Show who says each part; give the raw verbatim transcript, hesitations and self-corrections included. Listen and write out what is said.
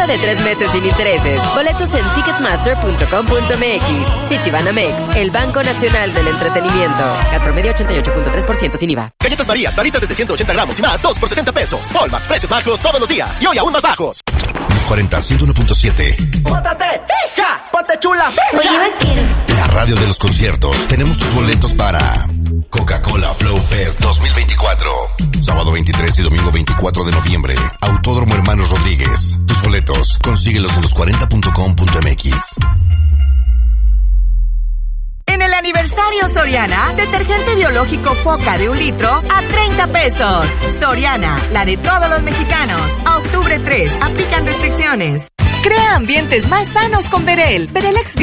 Speaker 1: hasta de tres meses sin intereses. Boletos en ticketmaster punto com punto m x. Citibanamex, el Banco Nacional del Entretenimiento. Al promedio ochenta y ocho punto tres por ciento sin I V A.
Speaker 2: Galletas Marías, barritas desde ciento ochenta gramos y más, dos por setenta pesos. Polmax, precios bajos todos los días. Y hoy aún más bajos.
Speaker 3: Los cuarenta, ciento uno punto siete.
Speaker 2: ¡Póntate! ¡Hija! ¡Ponte chula!
Speaker 4: Oye, vaquero.
Speaker 3: La radio de los conciertos. Tenemos tus boletos para Coca-Cola Flow Fest dos mil veinticuatro. Sábado veintitrés y domingo veinticuatro de noviembre. Autódromo Hermanos Rodríguez. Tus boletos, consíguelos en los cuarenta punto com punto m x.
Speaker 5: En el aniversario Soriana, detergente biológico Foca de un litro a treinta pesos. Soriana, la de todos los mexicanos. A octubre tres, aplican restricciones. Crea ambientes más sanos con Berel. Berelex